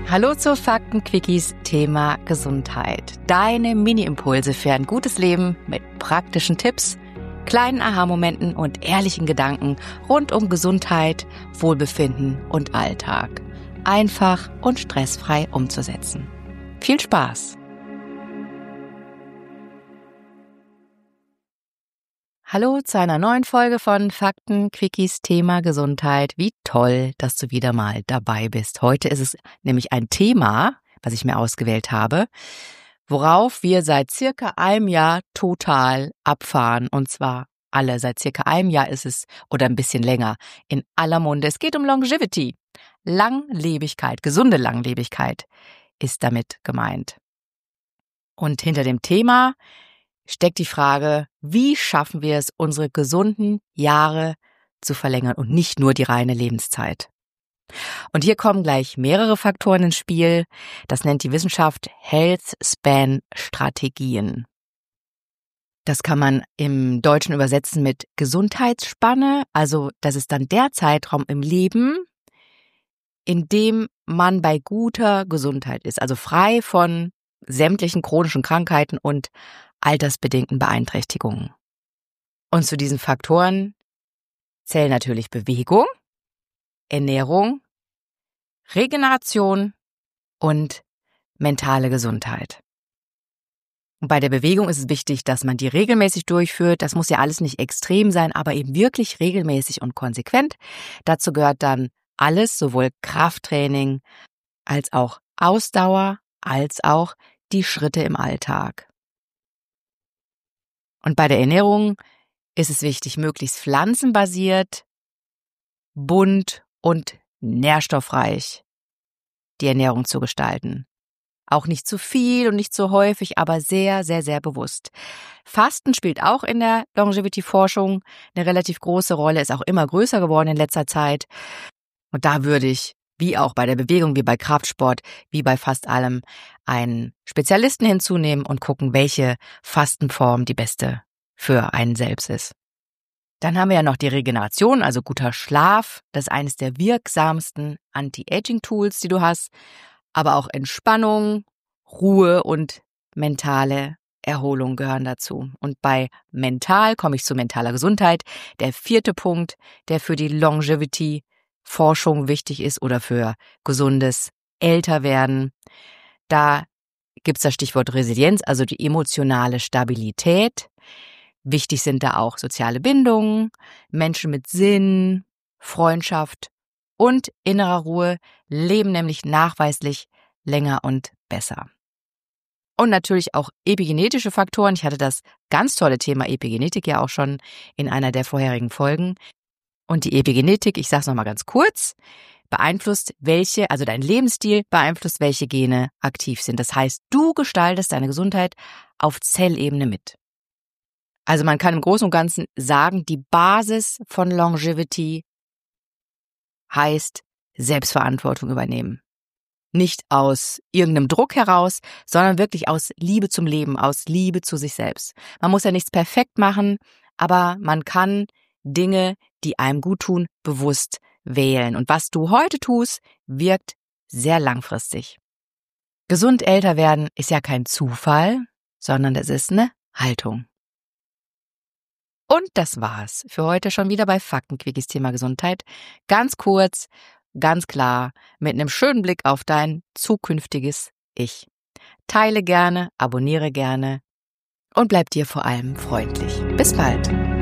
Hallo zu Fakten-Quickies Thema Gesundheit. Deine Mini-Impulse für ein gutes Leben mit praktischen Tipps, kleinen Aha-Momenten und ehrlichen Gedanken rund um Gesundheit, Wohlbefinden und Alltag. Einfach und stressfrei umzusetzen. Viel Spaß! Hallo zu einer neuen Folge von Fakten-Quickies Thema Gesundheit. Wie toll, dass du wieder mal dabei bist. Heute ist es nämlich ein Thema, was ich mir ausgewählt habe, worauf wir seit circa einem Jahr total abfahren. Und zwar alle. Seit circa einem Jahr ist es, oder ein bisschen länger, in aller Munde. Es geht um Longevity. Langlebigkeit, gesunde Langlebigkeit ist damit gemeint. Und hinter dem Thema steckt die Frage, wie schaffen wir es, unsere gesunden Jahre zu verlängern und nicht nur die reine Lebenszeit. Und hier kommen gleich mehrere Faktoren ins Spiel. Das nennt die Wissenschaft Health Span Strategien. Das kann man im Deutschen übersetzen mit Gesundheitsspanne. Also das ist dann der Zeitraum im Leben, in dem man bei guter Gesundheit ist. Also frei von sämtlichen chronischen Krankheiten und altersbedingten Beeinträchtigungen. Und zu diesen Faktoren zählen natürlich Bewegung, Ernährung, Regeneration und mentale Gesundheit. Und bei der Bewegung ist es wichtig, dass man die regelmäßig durchführt. Das muss ja alles nicht extrem sein, aber eben wirklich regelmäßig und konsequent. Dazu gehört dann alles, sowohl Krafttraining als auch Ausdauer, als auch die Schritte im Alltag. Und bei der Ernährung ist es wichtig, möglichst pflanzenbasiert, bunt und nährstoffreich die Ernährung zu gestalten. Auch nicht zu viel und nicht zu häufig, aber sehr, sehr, sehr bewusst. Fasten spielt auch in der Longevity-Forschung eine relativ große Rolle, ist auch immer größer geworden in letzter Zeit. Und da würde ich, wie auch bei der Bewegung, wie bei Kraftsport, wie bei fast allem, einen Spezialisten hinzunehmen und gucken, welche Fastenform die beste für einen selbst ist. Dann haben wir ja noch die Regeneration, also guter Schlaf. Das ist eines der wirksamsten Anti-Aging-Tools, die du hast. Aber auch Entspannung, Ruhe und mentale Erholung gehören dazu. Und bei mental komme ich zu mentaler Gesundheit. Der 4. Punkt, der für die Longevity-Forschung wichtig ist oder für gesundes Älterwerden. Da gibt's das Stichwort Resilienz, also die emotionale Stabilität. Wichtig sind da auch soziale Bindungen, Menschen mit Sinn, Freundschaft und innerer Ruhe leben nämlich nachweislich länger und besser. Und natürlich auch epigenetische Faktoren. Ich hatte das ganz tolle Thema Epigenetik ja auch schon in einer der vorherigen Folgen. Und die Epigenetik, ich sage es nochmal ganz kurz, beeinflusst also dein Lebensstil beeinflusst, welche Gene aktiv sind. Das heißt, du gestaltest deine Gesundheit auf Zellebene mit. Also man kann im Großen und Ganzen sagen, die Basis von Longevity heißt Selbstverantwortung übernehmen. Nicht aus irgendeinem Druck heraus, sondern wirklich aus Liebe zum Leben, aus Liebe zu sich selbst. Man muss ja nichts perfekt machen, aber man kann Dinge, die einem gut tun, bewusst wählen. Und was du heute tust, wirkt sehr langfristig. Gesund älter werden ist ja kein Zufall, sondern das ist eine Haltung. Und das war's für heute schon wieder bei Fakten-Quickies Thema Gesundheit. Ganz kurz, ganz klar, mit einem schönen Blick auf dein zukünftiges Ich. Teile gerne, abonniere gerne und bleib dir vor allem freundlich. Bis bald.